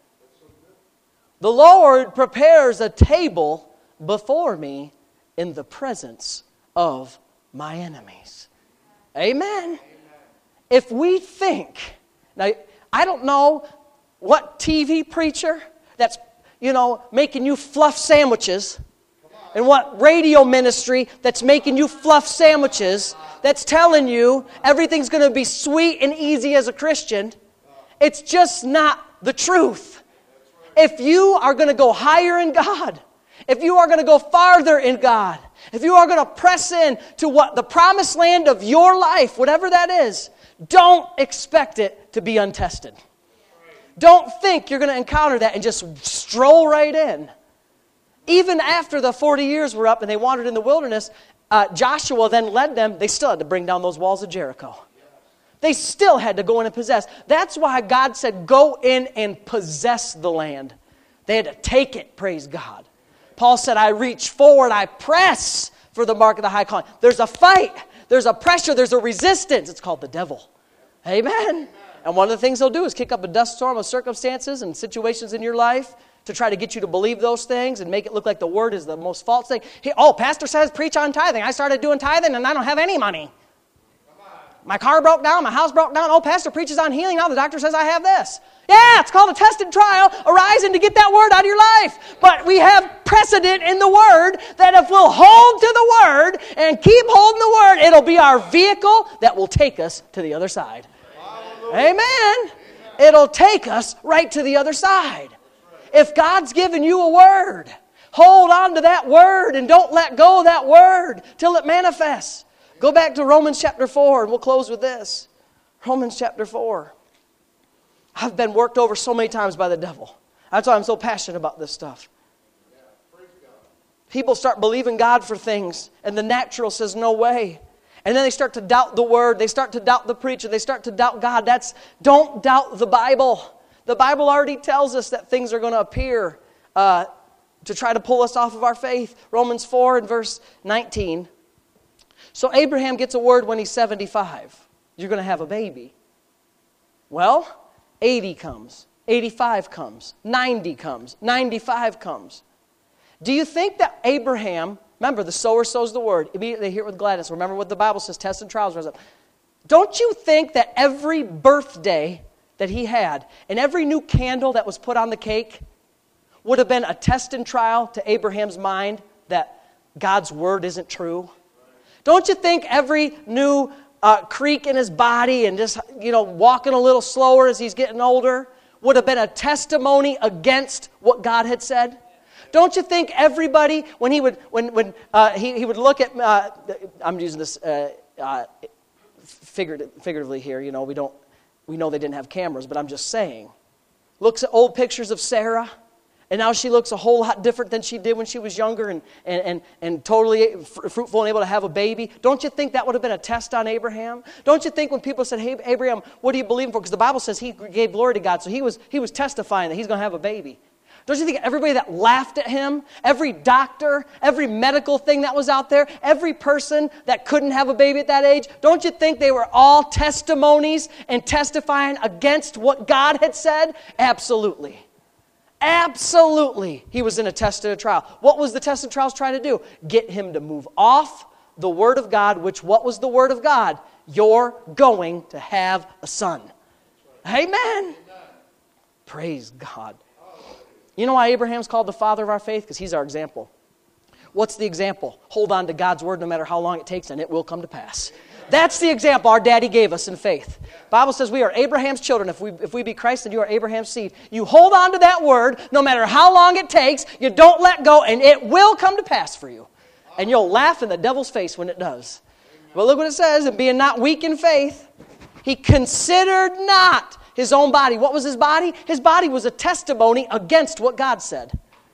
Speaker 1: The Lord prepares a table before me in the presence of my enemies. Amen. Amen. If we think, now I don't know what T V preacher that's, you know, making you fluff sandwiches, and what radio ministry that's making you fluff sandwiches, that's telling you everything's going to be sweet and easy as a Christian. It's just not the truth. If you are going to go higher in God, if you are going to go farther in God, if you are going to press in to what the promised land of your life, whatever that is, don't expect it to be untested. Don't think you're going to encounter that and just stroll right in. Even after the forty years were up and they wandered in the wilderness, uh, Joshua then led them. They still had to bring down those walls of Jericho. They still had to go in and possess. That's why God said, go in and possess the land. They had to take it, praise God. Paul said, I reach forward, I press for the mark of the high calling. There's a fight. There's a pressure. There's a resistance. It's called the devil. Amen. And one of the things he'll do is kick up a dust storm of circumstances and situations in your life to try to get you to believe those things and make it look like the word is the most false thing. He, oh, pastor says preach on tithing. I started doing tithing and I don't have any money. My car broke down. My house broke down. Oh, pastor preaches on healing. Now the doctor says I have this. Yeah, it's called a tested trial arising to get that word out of your life. But we have precedent in the word that if we'll hold to the word and keep holding the word, it'll be our vehicle that will take us to the other side. Amen. It'll take us right to the other side. If God's given you a word, hold on to that word and don't let go of that word till it manifests. Go back to Romans chapter four and we'll close with this. Romans chapter four. I've been worked over so many times by the devil. That's why I'm so passionate about this stuff. People start believing God for things and the natural says no way. And then they start to doubt the word. They start to doubt the preacher. They start to doubt God. That's, don't doubt the Bible. The Bible already tells us that things are going to appear uh, to try to pull us off of our faith. Romans four and verse nineteen. So Abraham gets a word when he's seventy-five. You're going to have a baby. Well, eighty comes. eighty-five comes. ninety comes. ninety-five comes. Do you think that Abraham, remember the sower sows the word, immediately they hear it with gladness. Remember what the Bible says, tests and trials rise up. Don't you think that every birthday that he had and every new candle that was put on the cake would have been a test and trial to Abraham's mind that God's word isn't true? Don't you think every new uh, creak in his body and just, you know, walking a little slower as he's getting older would have been a testimony against what God had said? Don't you think everybody, when he would, when when uh, he, he would look at, uh, I'm using this uh, uh, figurative, figuratively here, you know, we don't, we know they didn't have cameras, but I'm just saying. Looks at old pictures of Sarah, and now she looks a whole lot different than she did when she was younger and, and, and, and totally fruitful and able to have a baby. Don't you think that would have been a test on Abraham? Don't you think when people said, hey, Abraham, what do you believe for? Because the Bible says he gave glory to God, so he was, he was testifying that he's going to have a baby. Don't you think everybody that laughed at him, every doctor, every medical thing that was out there, every person that couldn't have a baby at that age, don't you think they were all testimonies and testifying against what God had said? Absolutely. Absolutely. He was in a test and a trial. What was the test and trials trying to do? Get him to move off the Word of God, which what was the Word of God? You're going to have a son. Amen. Amen. Praise God. You know why Abraham's called the father of our faith? Because he's our example. What's the example? Hold on to God's word no matter how long it takes, and it will come to pass. That's the example our daddy gave us in faith. The Bible says we are Abraham's children. If we, if we be Christ, then you are Abraham's seed. You hold on to that word no matter how long it takes. You don't let go, and it will come to pass for you. And you'll laugh in the devil's face when it does. But look what it says, and being not weak in faith, he considered not his own body. What was his body? His body was a testimony against what God said.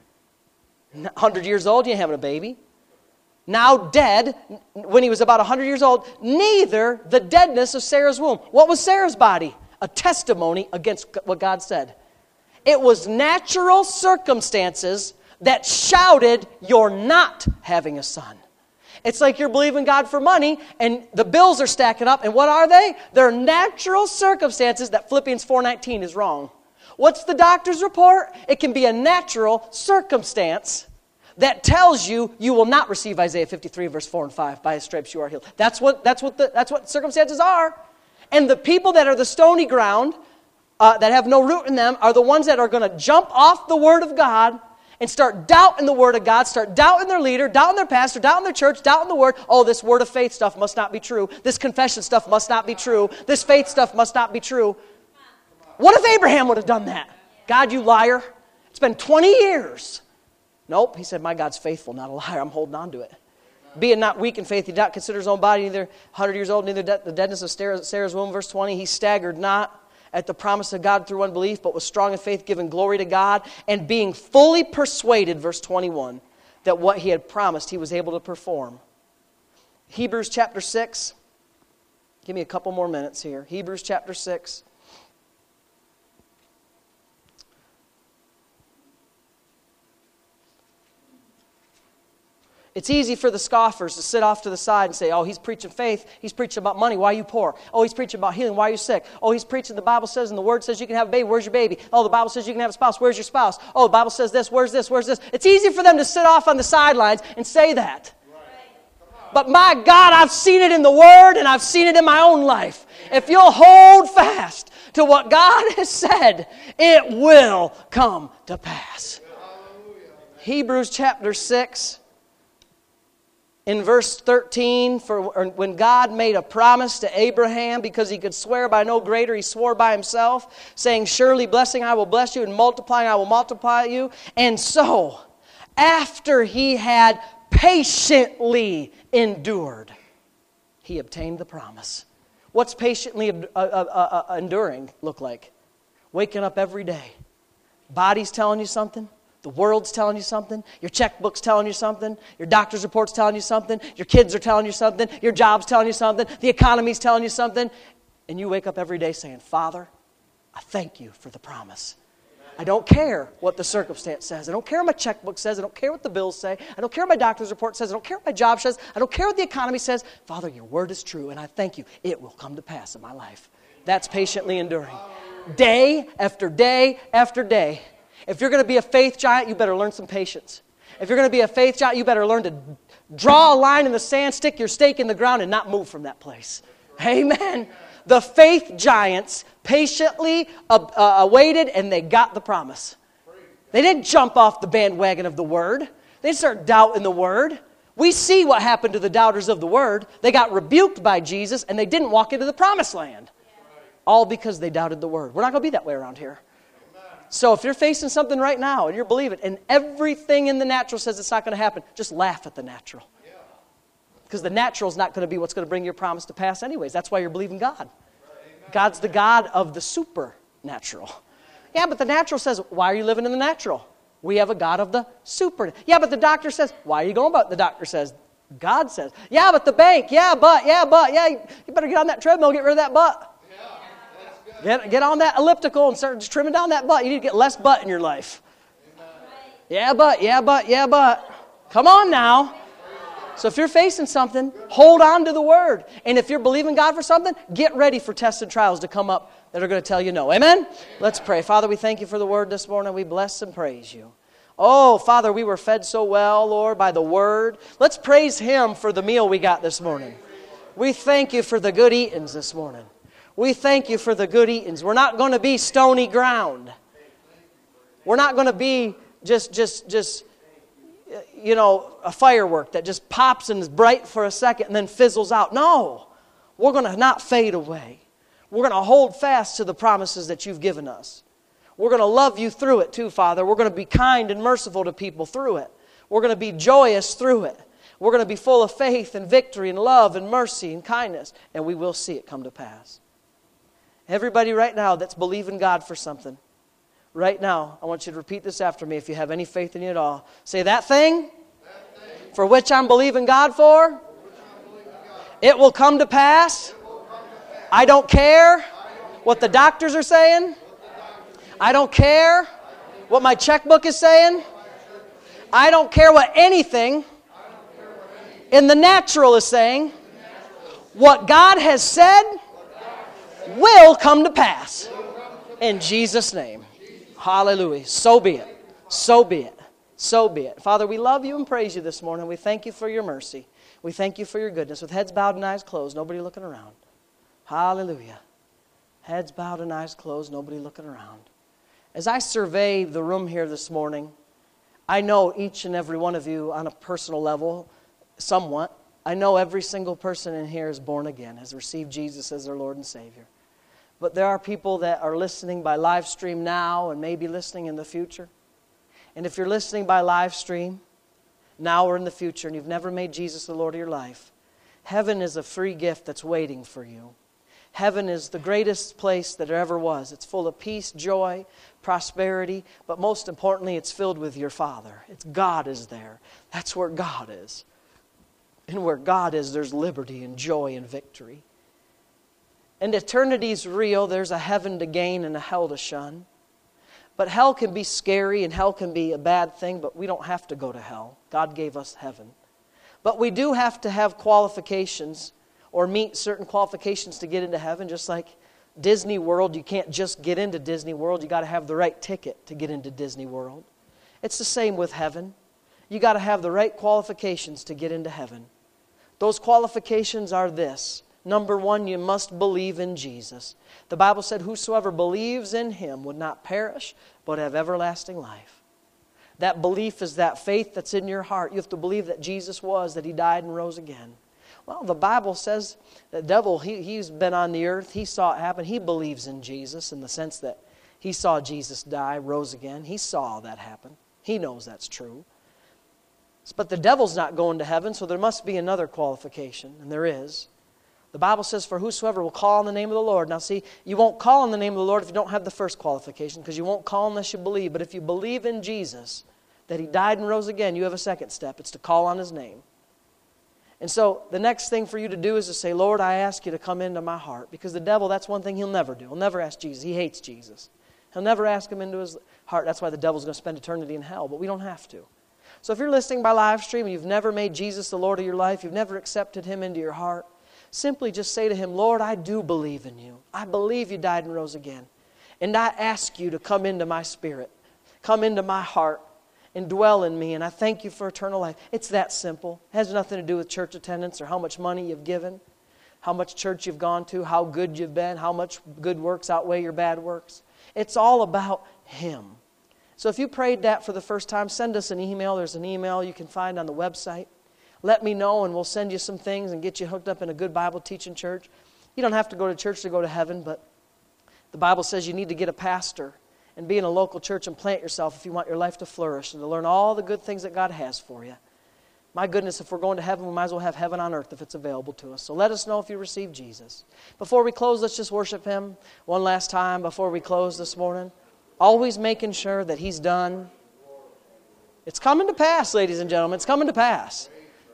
Speaker 1: one hundred years old, you ain't having a baby. Now dead, when he was about one hundred years old, neither the deadness of Sarah's womb. What was Sarah's body? A testimony against what God said. It was natural circumstances that shouted, you're not having a son. It's like you're believing God for money, and the bills are stacking up, and what are they? They're natural circumstances that Philippians four nineteen is wrong. What's the doctor's report? It can be a natural circumstance that tells you you will not receive Isaiah fifty-three, verse four and five. By his stripes you are healed. That's what, that's what, the, that's what circumstances are. And the people that are the stony ground, uh, that have no root in them, are the ones that are going to jump off the Word of God and start doubting the Word of God, start doubting their leader, doubting their pastor, doubting their church, doubting the Word. Oh, this Word of faith stuff must not be true. This confession stuff must not be true. This faith stuff must not be true. What if Abraham would have done that? God, you liar. It's been twenty years. Nope. He said, my God's faithful, not a liar. I'm holding on to it. Being not weak in faith, he did not consider his own body neither one hundred years old, neither de- the deadness of Sarah- Sarah's womb. Verse twenty, he staggered not at the promise of God through unbelief, but was strong in faith, giving glory to God, and being fully persuaded, verse twenty-one, that what he had promised he was able to perform. Hebrews chapter six. Give me a couple more minutes here. Hebrews chapter six. It's easy for the scoffers to sit off to the side and say, oh, he's preaching faith. He's preaching about money. Why are you poor? Oh, he's preaching about healing. Why are you sick? Oh, he's preaching the Bible says and the Word says you can have a baby. Where's your baby? Oh, the Bible says you can have a spouse. Where's your spouse? Oh, the Bible says this. Where's this? Where's this? It's easy for them to sit off on the sidelines and say that. But my God, I've seen it in the Word and I've seen it in my own life. If you'll hold fast to what God has said, it will come to pass. Hebrews chapter six. In verse thirteen, for when God made a promise to Abraham, because he could swear by no greater, he swore by himself, saying, surely blessing I will bless you, and multiplying I will multiply you. And so, after he had patiently endured, he obtained the promise. What's patiently uh, uh, uh, enduring look like? Waking up every day. Body's telling you something. The world's telling you something. Your checkbook's telling you something. Your doctor's report's telling you something. Your kids are telling you something. Your job's telling you something. The economy's telling you something. And you wake up every day saying, Father, I thank you for the promise. I don't care what the circumstance says. I don't care what my checkbook says. I don't care what the bills say. I don't care what my doctor's report says. I don't care what my job says. I don't care what the economy says. Father, your word is true, and I thank you. It will come to pass in my life. That's patiently enduring. Day after day after day. If you're going to be a faith giant, you better learn some patience. If you're going to be a faith giant, you better learn to draw a line in the sand, stick your stake in the ground, and not move from that place. Amen. The faith giants patiently uh, uh, awaited, and they got the promise. They didn't jump off the bandwagon of the Word. They didn't start doubting the Word. We see what happened to the doubters of the Word. They got rebuked by Jesus, and they didn't walk into the promised land. All because they doubted the Word. We're not going to be that way around here. So if you're facing something right now and you're believing, and everything in the natural says it's not going to happen, just laugh at the natural. Because the natural is not going to be what's going to bring your promise to pass anyways. That's why you're believing God. God's the God of the supernatural. Yeah, but the natural says, why are you living in the natural? We have a God of the super. Yeah, but the doctor says, why are you going about the doctor says? God says. Yeah, but the bank. Yeah, but, yeah, but, yeah, you better get on that treadmill, get rid of that butt. Get, get on that elliptical and start trimming down that butt. You need to get less butt in your life. Amen. Yeah, but, yeah, but, yeah, but. Come on now. So if you're facing something, hold on to the Word. And if you're believing God for something, get ready for tests and trials to come up that are going to tell you no. Amen? Amen? Let's pray. Father, we thank you for the Word this morning. We bless and praise you. Oh, Father, we were fed so well, Lord, by the Word. Let's praise Him for the meal we got this morning. We thank you for the good eatings this morning. We thank you for the good eatings. We're not going to be stony ground. We're not going to be just, just, just, you know, a firework that just pops and is bright for a second and then fizzles out. No, we're going to not fade away. We're going to hold fast to the promises that you've given us. We're going to love you through it too, Father. We're going to be kind and merciful to people through it. We're going to be joyous through it. We're going to be full of faith and victory and love and mercy and kindness, and we will see it come to pass. Everybody right now that's believing God for something, right now, I want you to repeat this after me if you have any faith in you at all. Say, that thing, that thing for which I'm believing God for, for believing God, it will come to pass. Come to pass. I don't care I don't what the doctors are saying. Doctors I don't care what my checkbook is saying. I don't care what anything in the natural is saying. What God has said will come to pass. In Jesus' name. Hallelujah. So be it. So be it. So be it. Father, we love you and praise you this morning. We thank you for your mercy. We thank you for your goodness. With heads bowed and eyes closed, nobody looking around. Hallelujah. Heads bowed and eyes closed, nobody looking around. As I survey the room here this morning, I know each and every one of you on a personal level, somewhat. I know every single person in here is born again, has received Jesus as their Lord and Savior. But there are people that are listening by live stream now and maybe listening in the future. And if you're listening by live stream, now or in the future, and you've never made Jesus the Lord of your life, heaven is a free gift that's waiting for you. Heaven is the greatest place that there ever was. It's full of peace, joy, prosperity, but most importantly, it's filled with your Father. It's God is there. That's where God is. And where God is, there's liberty and joy and victory. And eternity's real. There's a heaven to gain and a hell to shun. But hell can be scary and hell can be a bad thing, but we don't have to go to hell. God gave us heaven. But we do have to have qualifications or meet certain qualifications to get into heaven. Just like Disney World, you can't just get into Disney World. You got to have the right ticket to get into Disney World. It's the same with heaven. You got to have the right qualifications to get into heaven. Those qualifications are this. Number one, you must believe in Jesus. The Bible said, whosoever believes in Him would not perish, but have everlasting life. That belief is that faith that's in your heart. You have to believe that Jesus was, that He died and rose again. Well, the Bible says the devil, he, he's been on the earth. He saw it happen. He believes in Jesus in the sense that he saw Jesus die, rose again. He saw all that happen. He knows that's true. But the devil's not going to heaven, so there must be another qualification, and there is. The Bible says, for whosoever will call on the name of the Lord. Now see, you won't call on the name of the Lord if you don't have the first qualification, because you won't call unless you believe. But if you believe in Jesus, that He died and rose again, you have a second step. It's to call on His name. And so the next thing for you to do is to say, Lord, I ask you to come into my heart. Because the devil, that's one thing he'll never do. He'll never ask Jesus. He hates Jesus. He'll never ask Him into his heart. That's why the devil's going to spend eternity in hell. But we don't have to. So if you're listening by live stream and you've never made Jesus the Lord of your life, you've never accepted Him into your heart, simply just say to Him, Lord, I do believe in you. I believe you died and rose again. And I ask you to come into my spirit. Come into my heart. And dwell in me, and I thank you for eternal life. It's that simple. It has nothing to do with church attendance or how much money you've given, how much church you've gone to, how good you've been, how much good works outweigh your bad works. It's all about Him. So if you prayed that for the first time, send us an email. There's an email you can find on the website. Let me know, and we'll send you some things and get you hooked up in a good Bible teaching church. You don't have to go to church to go to heaven, but the Bible says you need to get a pastor and be in a local church and plant yourself if you want your life to flourish and to learn all the good things that God has for you. My goodness, if we're going to heaven, we might as well have heaven on earth if it's available to us. So let us know if you receive Jesus. Before we close, let's just worship Him one last time before we close this morning. Always making sure that He's done. It's coming to pass, ladies and gentlemen. It's coming to pass.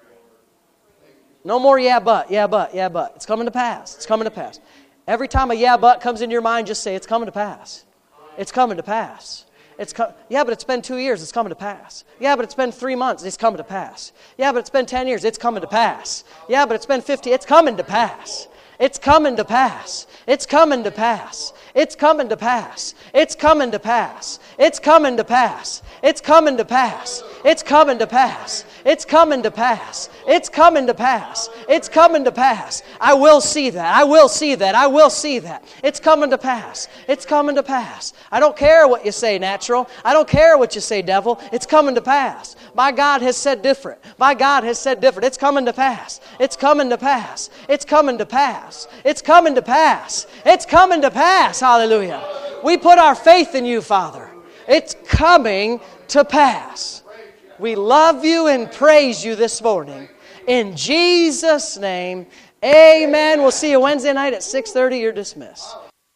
Speaker 1: No more yeah, but, yeah, but, yeah, but. It's coming to pass. It's coming to pass. Every time a yeah, but comes in your mind, just say, it's coming to pass. It's coming to pass. It's co- yeah, but it's been two years. It's coming to pass. Yeah, but it's been three months. It's coming to pass. Yeah, but it's been ten years. It's coming to pass. Yeah, but it's been fifty. It's coming to pass. It's coming to pass. It's coming to pass. It's coming to pass. It's coming to pass. It's coming to pass. It's coming to pass. It's coming to pass. It's coming to pass. It's coming to pass. It's coming to pass. I will see that. I will see that. I will see that. It's coming to pass. It's coming to pass. I don't care what you say, natural. I don't care what you say, devil. It's coming to pass. My God has said different. My God has said different. It's coming to pass. It's coming to pass. It's coming to pass. It's coming to pass. It's coming to pass. Hallelujah. We put our faith in you, Father. It's coming to pass. We love you and praise you this morning. In Jesus' name, amen. We'll see you Wednesday night at six thirty. You're dismissed.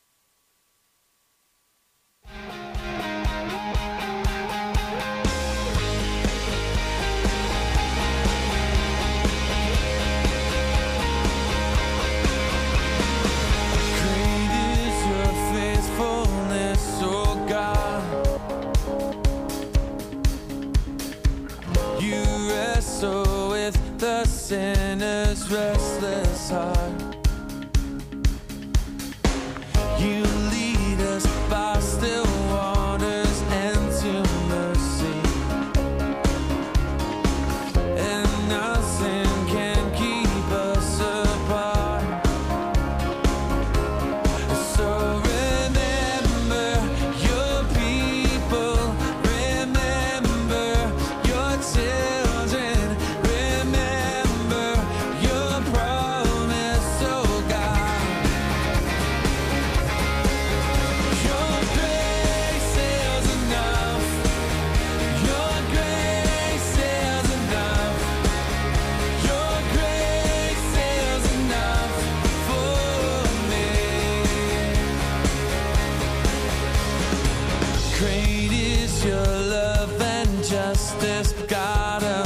Speaker 2: So with the sinner's restless heart, you lead us by still waters and to mercy, and nothing can keep us apart. So remember your people, remember your children. Remember Great is your love and justice, God of